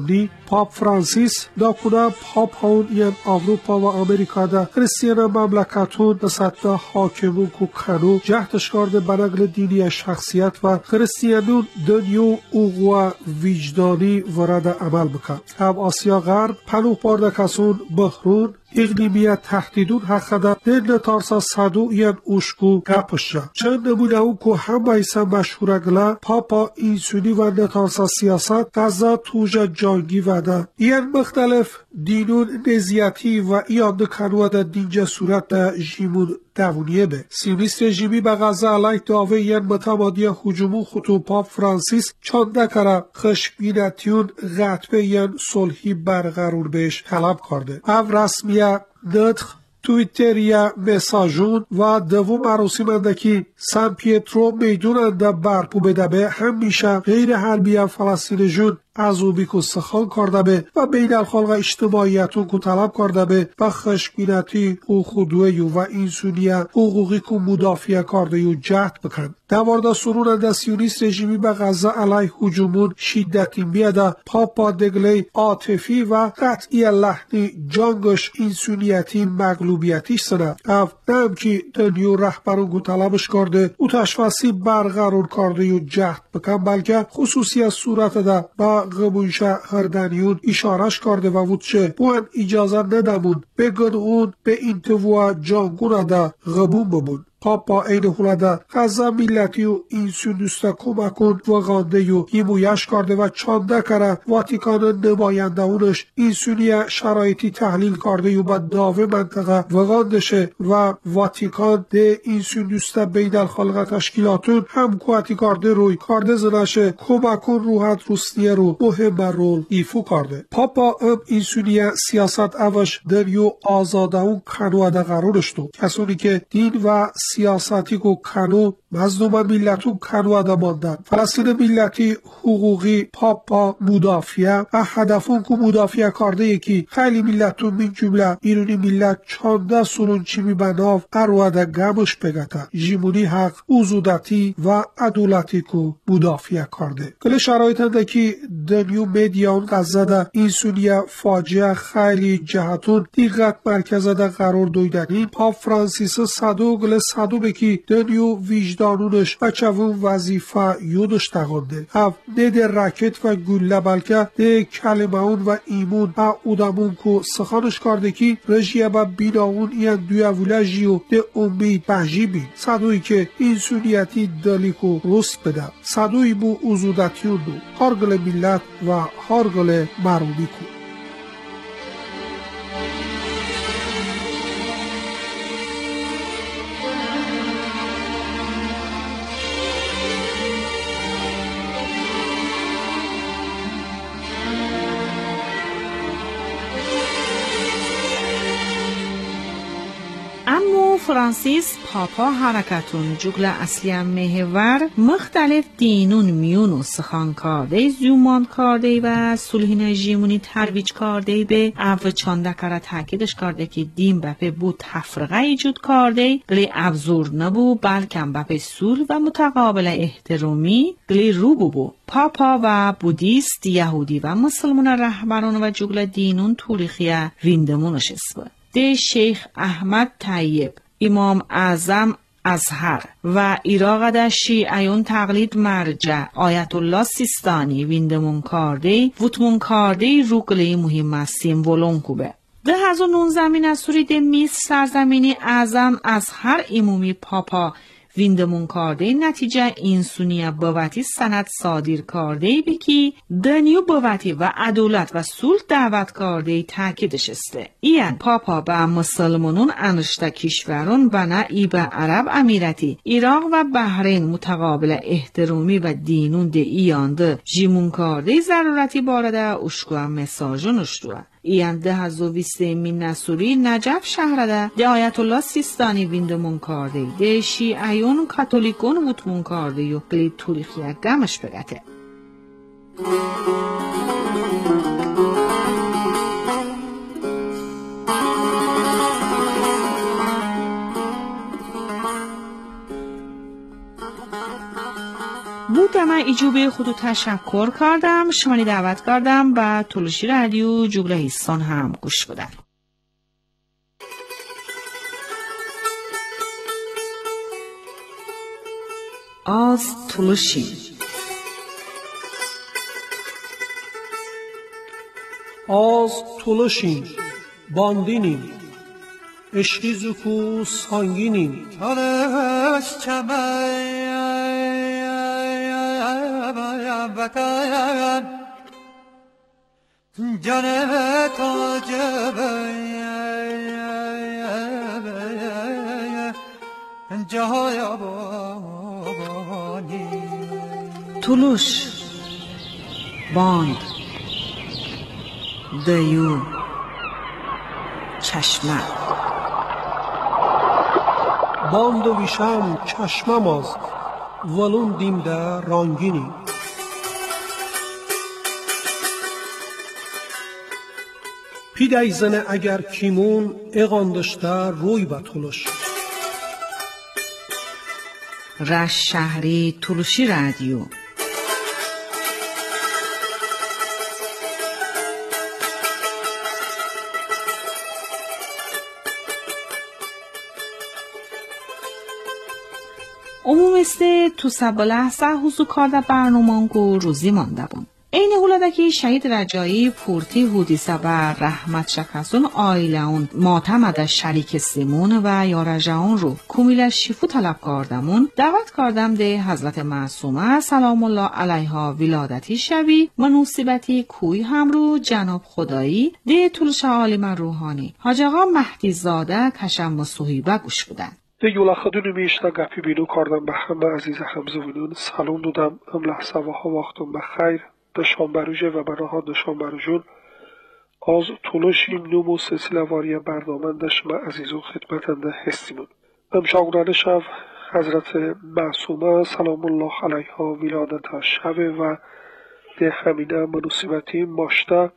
پاپ فرانسیس داکونا پاپ هاون ین آوروپا و امریکا دا خریستیان مملکتون دا سطح حاکمون کو کنو جهتشکارده بنقل دینی شخصیت و خریستیانون دنیو اوغوا وجدانی ورد عمل بکن. هم آسیا غرب پنوه بارده کسون بحرون اقلیمیت تهدیدون حقیقت دن تارسا صدو ین اوشکو گپشا چند نمونه اون که هم ایسا مشهورگلا پاپا اینسونی و نتارسا سیاست غزا توجه جانگی وده ین مختلف دینون نزیتی و ایانده کنوه ده دینجه صورت ده جیمون دوونیه به سیونیست رژیمی به غزه علیه داوه ین متمادی حجومون خطو پاپ فرانسیس چانده کره خشمگینتیون غطبه ین صلحی برقرار بهش طلب کرده او رسمیه نطق تویتریا مساجون و دوم مراسمندکی سن پیترو میدوننده برپو بده به همیشه غیر حربی فلسطین جون از او بیکو سخان کرده به و بین الخلق اجتماعیتون که طلب کرده به و خشمگینتی حقوقی و انسانیه حقوقی که مدافع کرده و جهد بکن. در مورد سروننده سیونیست رژیمی به غزه علیه هجومون شدتی میده پاپا دگله عاطفی و قطعی لحنی جنگش انسانیتی مغلوبیتیش سنه او نم که دنیو رهبرون که طلبش کرده او تشفاسی برقرار کرده و جهد بکن بلکه خصوصی از صورت ده با قبونشه هردنیون اشارش کرده و وودشه بوان اجازه ندمون بگن اون به انتوا جانگونه ده قبون ببون. پاپا این حولده غزه ملتی و انسانیستا کمکون و غانده و حمایش کرده و چانده کره واتیکان نماینده اونش انسانی شرایطی تحلیل کرده و با داوه منطقه و غاندشه و واتیکان ده انسانیستا بین الخلق تشکیلاتون هم قواتی کرده روی کرده زنشه کمکون روحت روسیه رو مهم رول ایفو کرده. پاپا ام انسانی سیاست اوش دنیو آزاده اون کنواده قرارشتو کسانی که دین و سیاستی کو کنو مظلوم ملتون کنواده ماندن فلسطین ملتی حقوقی پاپا مدافع و هدفون که مدافع کرده یکی خیلی ملتون من جمله ایرانی ملت چانده سرون چیمی بناو ارواده گمش بگتا جیمونی حق اوزودتی و عدالتی که مدافع کرده کل شرایط انده که دنیو میدیان غزه ده انسانیه فاجعه خیلی جهتون دیقت مرکزه ده قرار دویدنی پاپ فرانسیس صدو گل صدو بکی دنیو وجدانونش و چوون وظیفه یودش تقانده او نده رکت و گله بلکه ده کلمه اون و ایمون و اودمون که سخانش کرده که رژیه و بیناون این دوی اوله جیو ده امید بحجی بین صدوی که انسانیتی دالیکو رست بده صدوی بو اوزودتیون دو هرگل ملت و هرگل مرومی کو. فرانسیس پاپا حرکتون جگل اصلی محور مختلف دینون میون و سخان کرده زیومان کرده و صلح ژیمونی ترویج کرده به او چانده کاره تاکیدش کرده که دین بپه بود تفرقه ایجاد کرده گلی ابزور نبو بلکه بپه صلح و متقابل احترامی گلی رو بو پاپا و بودیست یهودی و مسلمان رهبران و جگل دینون تولیخیه ویندمونش اسبه ده شیخ احمد طیب امام اعظم ازهر و ایراق ده شیعیون تقلید مرجع آیت الله سیستانی ویندمون کرده وطمون کرده روگلی مهم است سیمبولون کوبه 2019 از سوری ده میس سرزمینی اعظم ازهر امومی پاپا ویندمون کرده نتیجه انسونیه بواتی سند صادر کرده بکی دنیو بواتی و عدالت و صلح دعوت کرده تاکیدش استه این پاپا به مسلمانون انشته کشورون و نه ای به عرب امیرتی ایراق و بحرین متقابل احترامی و دینون ده ایانده جیمون کرده ضرورتی بارده اشکوه مساجون اشتوه این 2020 من نسوری نجف شهر ده آیت الله سیستانی ویندمون کرده ده شیعیون کاتولیکون وطمون کرده یو قلید تولیخیه گمش بگته بود من ایجوبه خودو تشکر کردم. شمانی دعوت کردم و تلوشی رادیو جوگلهیستان هم گوش بدن. از تلوشی باندینیم عشقی زکو سانگینیم تلش چمای بطاین جانه تاجبای جای آبانی تلوش باند دیو چشمه باند و ویشم چشمه ماز ولون دیمده رانگینیم پیدای زنه اگر کیمون اغاندشته روی به تلوش رش شهری تلوشی رادیو عمومسته تو سب لحظه حضور کارده برنامانگو روزی مانده بون. این هولادکی شهید رجایی پورتی هودی سبر رحمت شکستون آیلهون ماتمد شریک سیمون و یارجهون رو کمیل شیفو طلب کردمون دعوت کردم ده حضرت معصومه سلام الله علیها ولادتی شوی منوسیبتی کوی هم رو جناب خدایی ده طولش عالم روحانی حاج آقا مهدی زاده کشم و صحیبه گوش بودن. دیگه خودونو میشتن گپی بینو کردم به همه عزیز همزوینون سلام دادم ام لحظه و ها وقتم بخیر دشان بروژه و بناها دشان بروژون از تلوشیم نومو سلسله واری برنامه دشم عزیزو خدمتنده هستیمون ام شاگرانه شب حضرت معصومه سلام الله علیها ولادت شبه و ده همینه منوسیبتی ماشته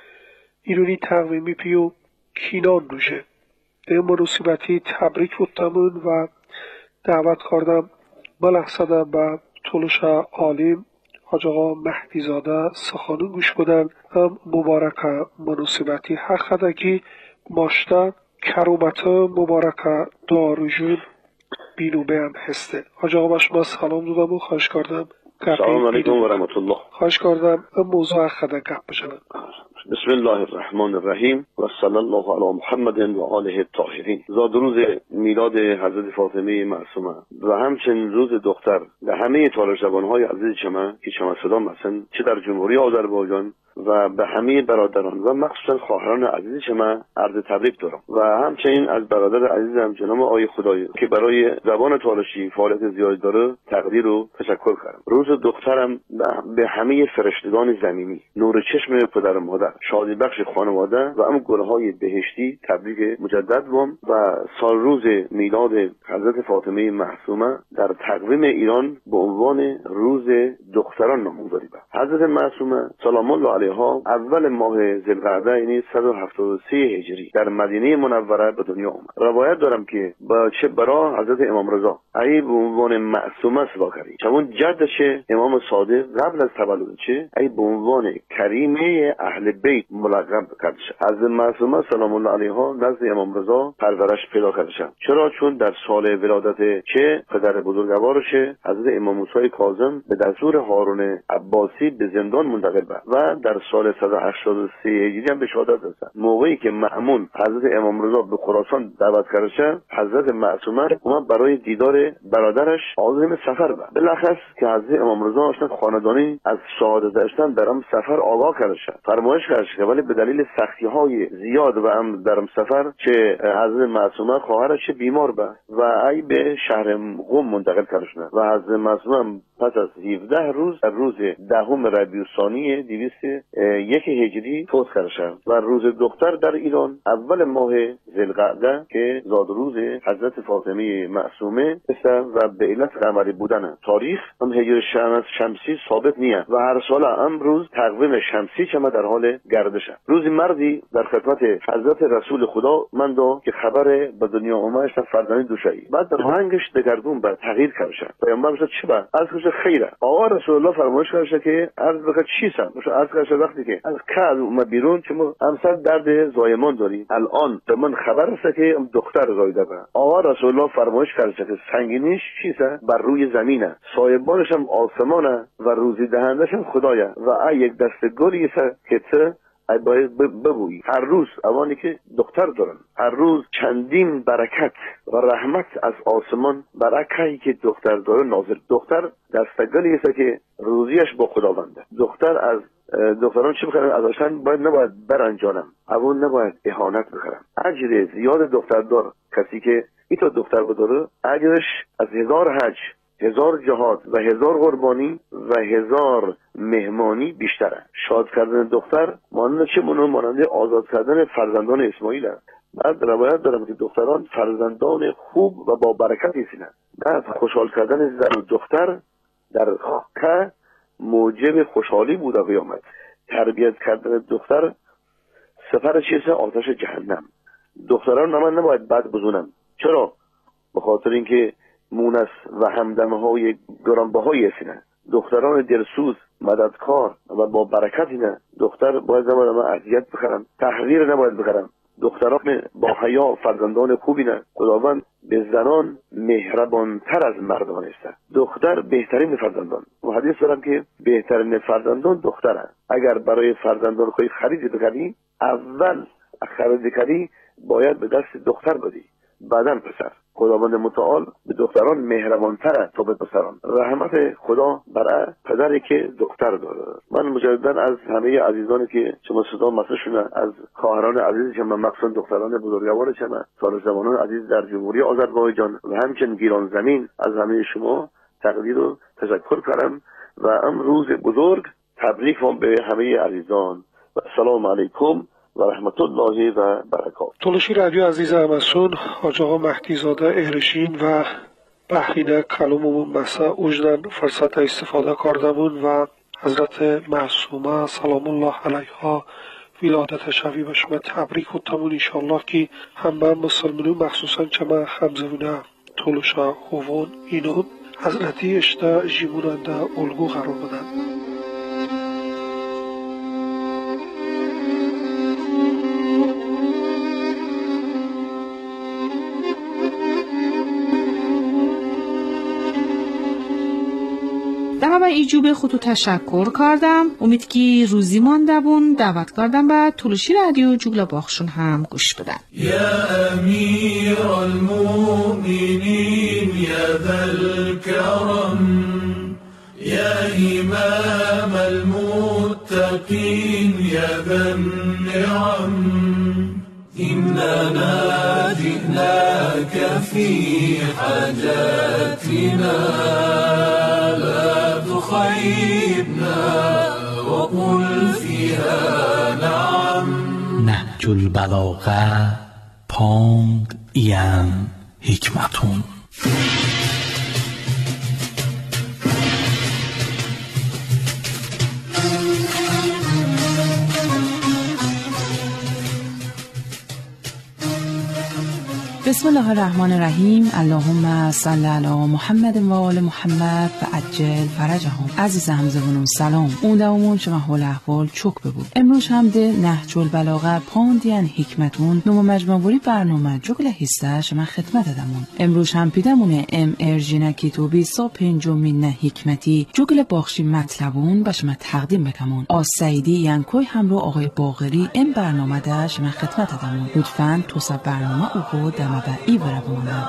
ایرونی تقویمی پیو کینان روژه ده منوسیبتی تبریک بودتمون و دعوت کردم بلحصده به تلوش عالم حاج آقا مهدی زاده سخانون گوش بدن هم مبارکه منوسیبتی حق ده که ماشته کرومته مبارکه داروجون بینو بهم هسته. حاج آقا شما سلام دادم و خواهش کردم سلام علیکم و رحمت الله. خواهش کردم موضوع حق ده گپ بشنم. بسم الله الرحمن الرحیم و صلی الله علی محمد و آله الطاهرین. زاد روز میلاد حضرت فاطمه معصومه و همچنین روز دختر به همه طالب‌جوان‌های عزیز شما که شما صدا هستند چه در جمهوری آذربایجان و به همه برادران و مخصوصا خواهران عزیز شما عرض تبریک دارم و همچنین از برادر عزیزم جناب آقای خدایی که برای زبان تالشی فعالیت زیادی داره تقدیر و تشکر کردم. روز دخترم به همه فرشتگان زمینی نور چشم پدر و مادر شادی بخش خانواده و ام گلهای بهشتی تبریک مجدد بام و سال روز میلاد حضرت فاطمه معصومه در تقویم ایران به عنوان روز دختران نامگذاری به حضرت معصومه سلام الله علیها اول ماه ذوالقعده یعنی 173 هجری در مدینه منوره به دنیا آمد. روایت دارم که با چه برا حضرت امام رضا ای به عنوان معصومه سوا کردی چون جدش امام صادق قبل از تولدش ای به عنوان کریمه اهل بیت ملقب کردش. حضرت معصومه سلام الله علیها نزد امام رضا پرورش پیدا کردش. چرا؟ چون در سال ولادت چه پدر بزرگوارش حضرت امام موسی کاظم به دستور هارون عباسی به زندان منتقل و در سال 183 هجری هم به شهادت رسید. موقعی که مأمون حضرت امام رضا به خراسان دعوت کرده شد حضرت معصومه اومد برای دیدار برادرش عازم سفر بود. بالاخص که حضرت امام رضا اصلا خاندانی از شهادت داشتن در هم سفر آگاه کرده شد فرمایش کرده شد ولی به دلیل سختی‌های زیاد و هم در هم سفر چه حضرت معصومه خواهرش بیمار بود و ای به شهر قم منتقل کرده شد و حضرت معصومه پس از 17 روز در روز دهم ربیع الثانی 201 هجری فوت کرده شد و روز دختر در ایران اول ماه ذوالقعده که زاد روز حضرت فاطمه معصومه است و به علت قمری بودن تاریخ هم هجری شمسی ثابت نیست و هر سال امروز تقویم شمسی چما در حال گردش است. روز مردی در خدمت حضرت رسول خدا مندو که خبر به دنیا اومدش فرزند دوشایی بعد راهنگش دگرگون به تغییر کرده شد. پیامبر گفت چه با از کجا خیره. آقا رسول الله فرمایش کرده که عرض بکرد چیستم؟ مثلا عرض کرده وقتی که از کعب اومد بیرون که ما همسر درد زایمان داریم، الان به من خبر رسید که دختر زایده به. آقا رسول الله فرمایش کرده که سنگینیش چیسته؟ بر روی زمینه، سایبانش هم آسمانه و روزی دهندش هم خدایه و یک دست گلی که ته باید ببویی. هر روز اوانی که دختر دارن، هر روز چندین برکت و رحمت از آسمان برای که دختر داره نازل. دختر دستگلی است که روزیش با خداونده. دختر از دختران چی بخرن؟ ازشان نباید برنجانم، اون نباید اهانت بخرن. اجر زیاد دختر دار کسی که ایتا دختر بداره، اجرش از 1000 حج، 1000 جهاد و 1000 قربانی و 1000 مهمانی بیشتره. شاد کردن دختر مانند چه مانند آزاد کردن فرزندان اسماعیل است. بعد روایت دارم که دختران فرزندان خوب و با برکتی هستند. بعد خوشحال کردن زن و دختر در که موجب خوشحالی بود در قیامت. تربیت کردن دختر سفر چیست؟ آتش جهنم. دختران من نباید بد بزنم. چرا؟ به خاطر اینکه مونس و همدمه های گرانبهایی هستند. دختران دلسوز، مددکار و با برکتی نه. دختر باید نباید من اذیت بخرم، تحقیر نباید بخرم. دختران با حیا فرزندان خوبی نه. خداوند به زنان مهربانتر از مردان است. دختر بهترین فرزندان. و حدیث دارم که بهترین فرزندان دخترند. اگر برای فرزندان خودت خرید بکنی، اول خرید کردی باید به دست دختر بدی، بعداً پسر. خداوند متعال به دختران مهربان‌تره تا به پسران. رحمت خدا برای پدری که دختر داره. من مجددا از همه عزیزانی که شما صدا مسئولشونه، از خواهران عزیز که من مخصوصا دختران بزرگوار شما، سال زمانان عزیز در جمهوری آذربایجان و همچنین گیلان زمین، از همه شما تقدیر و تشکر کردم و امروز بزرگ تبریک به همه عزیزان و السلام علیکم و رحمت الله و برکات. تولشی رادیو عزیز همسون حاج آقا مهدی زاده اهرشین و بحینه کلوممون بسه اوجدن فرصت استفاده کردمون و حضرت معصومه سلام الله علیها ولادت شوی به شما تبریک گفتمون. انشاءالله که همه مسلمانون مخصوصا چما همزمونه تولشا خوون اینو حضرتی اشتا جیموننده الگو قرار بدن. دما به ایجوب خودتو تشکر کردم. امید که روزی مانده بون دعوت کردم به تولشی رادیو جوگلا باخشون هم گوش بدن. یا امیر المؤمنین یا ذا الکرم یا امام المتقین یا ذا النعم إننا جئناك في حاجاتنا لا تخيبنا وقل فيها نعم. نهج البلاغه پانگ این حکمتون. بسم الله الرحمن الرحیم. اللهم صل علی محمد و آل محمد و عجل فرجهم. عزیز همزبانم سلام. اوندامون شما حال احوال چوک ببود. امروز هم ده نهج البلاغه پاندین حکمتون نمو مجموعی برنامه جوگل هسته شما خدمت دمون. امروز هم پیدمونه ارجینا کتابی سا پنجمین نه حکمتی جوگل باخشی مطلبون به شما تقدیم بکمون. آسیدی ینکوی همرو آقای باغری این برنامه ده شما خدمت دمون. لطفاً توسا برنامه او دم با ای برابونه.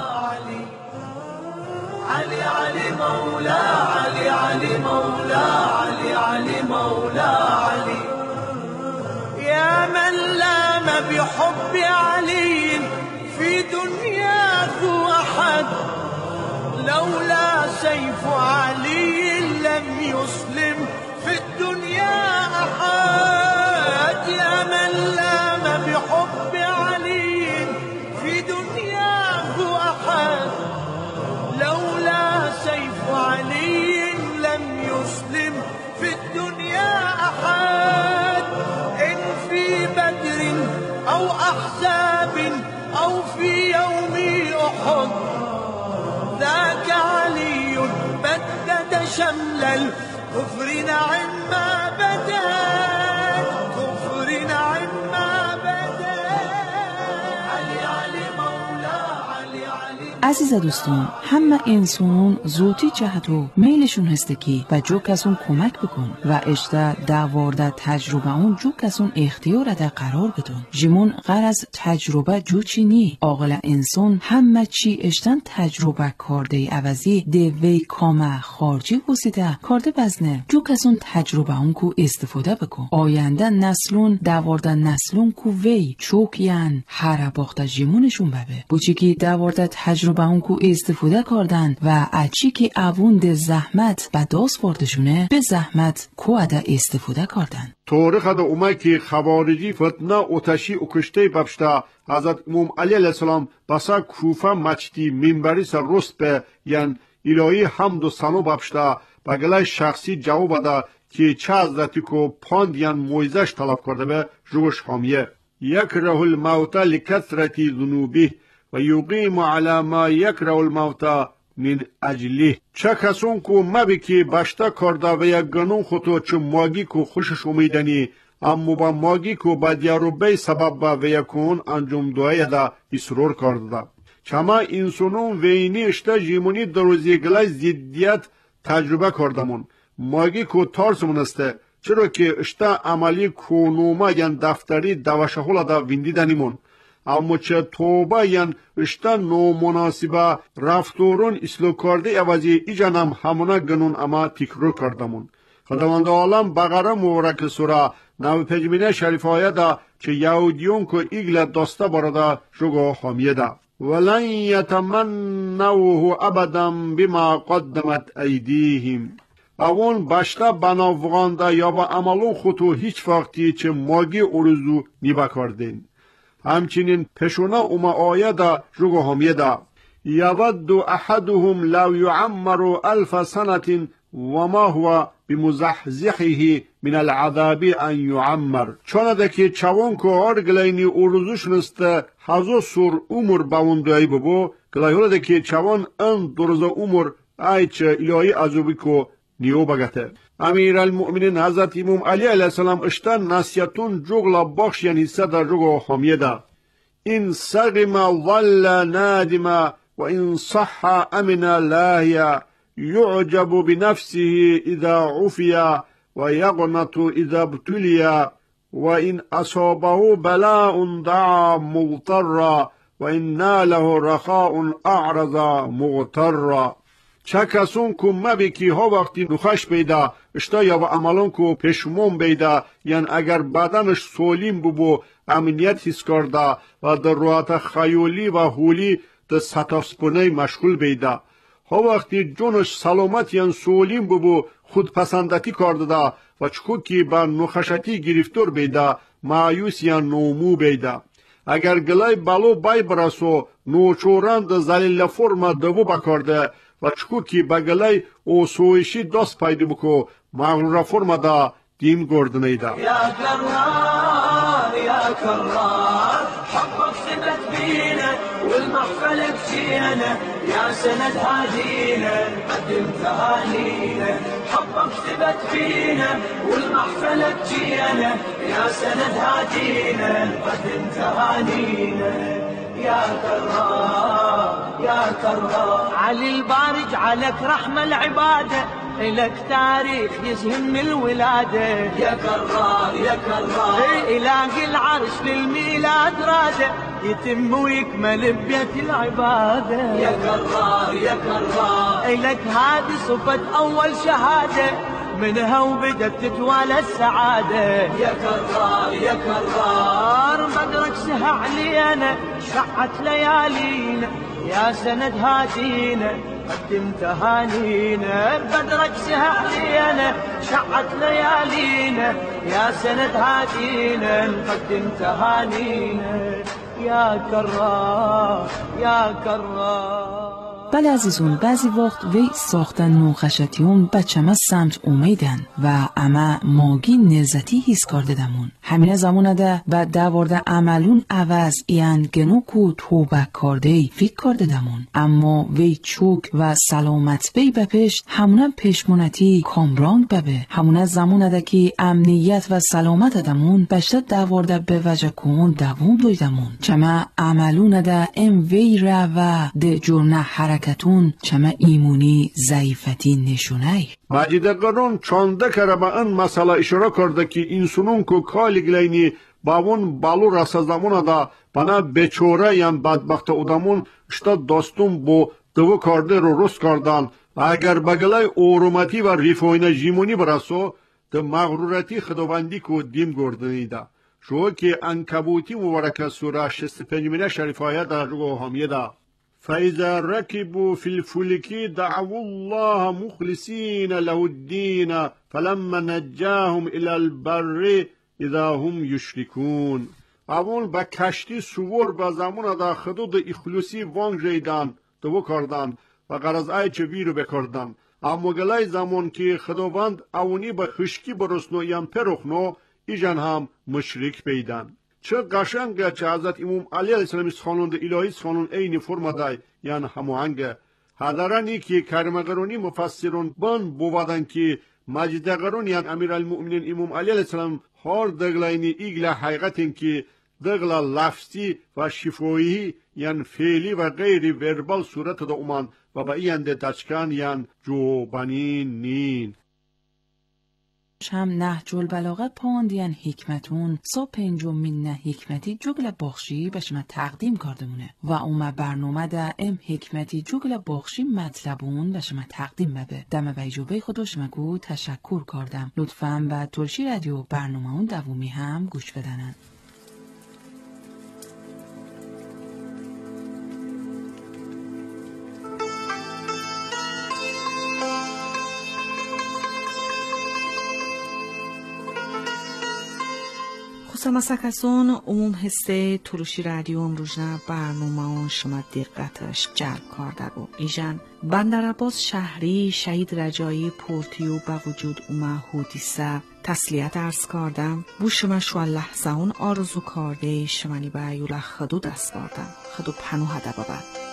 علي علي مولا علي علي مولا علي علي مولا علي يا من لام بحب علي في دنياه أحد لولا سيف علي لم يسلم في الدنيا أحد يا من لام بحب علي في دنياه أحد لولا سيف علي لم يسلم في الدنيا أحد إن في بدر أو أحزاب أو في يوم أحد ذاك علي بدد شمل الكفر نعم ما بدد كفر نعم ما بدد علی علی مولا علی علی. عزیز دوستان، همه انسانون زوتی جهت و میلشون هسته کی و جو کسون کمک بکن و اشته دوارده تجربه اون جو کسون اختیار ده قرار بدون. جمون غرض تجربه جو چی نی؟ آقل انسان همه چی اشتن تجربه کرده عوضی دوی کامه خارجی حسیده کرده بزنه. جو کسون تجربه اون کو استفاده بکن. آینده نسلون دوارده نسلون کو وی چوکیان هر باخته جمونشون ببه. بوچی که دوارده تجربه اون کو استفاده کردن و اچی که اووند زحمت به داست بردشونه به زحمت کو اده استفاده کردن. تاریخ دا اومه که خوارجی فتنه اتشی و کشته ببشته حضرت امام علی علیه السلام بسا کوفه مچتی منبری سر رست به یعنی الهی حمد و ثنا ببشته بگله شخصی جواب ده که چه حضرتی که پاند یعنی مویزش طلب کرده به جوش حامیه یکره الموت لکثرت ذنوبه و یقیم علی ما یکره الموت من اجله. چه کسون کو مبی که بشته کرده و یک گنون خودو چه ماگی کو خوشش امیدنی اما با ماگی کو با دیاروبه سبب و یکون انجام دویه ده اصرار کرده. چما انسانون وینی اشته جیمونی دروزی گلای زیدیت تجربه کردمون. ماگی کو تارسمون استه چرا که اشته عملی کونوما یعن دفتری دوشه هولا ده ویندیدنیمون. اما چه توبه یعن اشته نامناسبه رفتارون اصلاح کرده عوضی ایجانم همونا گنون اما تکرار کردمون. خداوند عالم بقره مبارک سوره 95 شریف آیه ده که یهودیون که ایگل داسته براده شگاه حامیه ده ولن یتمنوه ابدا بما قدمت ایدیهم. اون بشته بنافغانده یا با عملون خودو هیچ وقتی چه ماگی ارزو نیبه کردین. همچنین پشونه اوما آیه ده شگاه حامیه ده یود احدهم لو یعمر 1000 سنة وما هو بمزحزحه من العذاب ان یعمر. چونه که چوان که آرگلینی ارزوش نسته هزو سور عمر باوندهی ببو گلایوله ده که چوان ان درزه عمر ایچه الهی عذابی که نیو بگته. امیر المؤمنین حضرت امام علی علیه السلام اشتن ناسیتون جغل بخش یعنی صدر جغل حامیه ده این سقم ظل نادم و این صح امن لاهیا يعجب بنفسه إذا عفي ويغنط إذا ابتلي وإن أصابه بلاء دعا مضطرا وإن ناله رخاء أعرض مغترا. چه کسون که مبی که ها وقتی نخش بیده اشتا یا و عملان که پشمون بیده یعنی اگر بدنش سولیم ببو امنیت حس کرده و در روحت خیولی و حولی در ستاسپونه مشغول بیده ها وقتی جونش سلامت یعنی سولیم ببو خود پسندتی کرده ده و چکو که به نخشتی گرفتار بیده مایوس یعنی نومو بیده اگر گلای بلو بای برسو نوچورند زلیل فرما دوو بکرده و چکو که به گلای او سویشی دست پایده بکو مغرور فرما ده دیم گردنه ده. یا کرار یا کرار حبك ثبت بينا والمحفل بجينا يا سند هادينا قدم تهانينا حبك ثبت بينا والمحفل بجينا يا سند هادينا قدم تهانينا يا كرار يا كرار. علي البارج عليك رحمة العبادة إلك تاريخ يسهم الولادة يا كرار يا كرار. إلاقي العرش للميلاد رادة يتم ويكمل ببيت العبادة يا كرار يا كرار. إلك هذه صفة أول شهادة منها وبدت تتوالى السعادة يا كرار يا كرار. بدرك سهى علينا شعت ليالينا يا سند هادينا قدم تهانينا بدرك سهى علينا شعت ليالينا يا سند هادينا نقدم تهانينا يا كرار يا كرار. بله عزیزون، بعضی وقت وی ساختن نوخشتیون بچمه سمت اومیدن و اما ماگی نزتی هیس کرده دمون. همینه زمونه ده و داورده عملون عوض ایان گنو کو توبه کرده فکر کرده دمون. اما وی چوک و سلامت بی بپشت همونه پشمونتی کامرانگ ببه. همونه زمونه ده که امنیت و سلامت دمون بشته داورده به وجه کن دوم دویدمون. چمه عملون ده ام وی را و ده جرنه حرکتون چمه ایمونی ضعیفتی نشونه. مجید قرون چانده که به این مسئله اشاره کرده که انسانون که کالیگلینی با اون بالو رسا زمونه ده بنا بچوره یم بدبخت ادامون اشتا داستون با دو کرده رو رست کردن و اگر بگلای اورومتی و ریفوین جیمونی برسو ده مغرورتی خداوندی که دیم گردنیده. شو که انکبوتی مبارک سوره 65 شریف آیه در رو حامیه ده فاذا ركبوا في الفلك دعوا الله مخلصين له الدين فلما نجاهم الى البر اذا هم يشركون. اول با کشتی سوور با زمان دا خدود اخلوصی وانگ ریدن دو کردن و غرض ای چه ویرو بکردن. اما گلای زمان که خداوند اونی با خشکی برسنو یم پرخنو ایجان هم مشرک بیدن. چه قشنگه چه حضرت امام علی علیه السلام خانوند الهی خانون عین فرما دای یعنی هماهنگه. حضرانی که کرمقرونی مفسرون بان بودن که مجید قرون یعنی امیرالمؤمنین امام علی علیه السلام هر دگلاینی ایگلا حقیقتین که دگلا لفظی و شفایی یعنی فعلی و غیر وربال صورت دا اومن و با اینده تچکن یعنی جو بنین نین. هم نهج البلاغه پاندین حکمتون سا پنجمین نه حکمتی جگل باخشی به شما تقدیم کردمونه و اومه برنامه ده ام حکمتی جگل باخشی مطلبون به شما تقدیم ببه. دم بیجوبه خودو شما گو تشکر کردم. لطفاً به ترشی رادیو برنامه اون دومی هم گوش بدنن. سمسکسون عموم حسه تروشی رادیو امروزه برنامه اون شما دقتش جلب کرده بود. ایجان بندر عباس شهری شهید رجایی پورتیو با وجود اومه حدیثه تسلیت عرض کردم. بو شما شو لحظه اون آرزو کرده شمانی با ایوله خدو دست کردم. خدو پنوه ده بابد.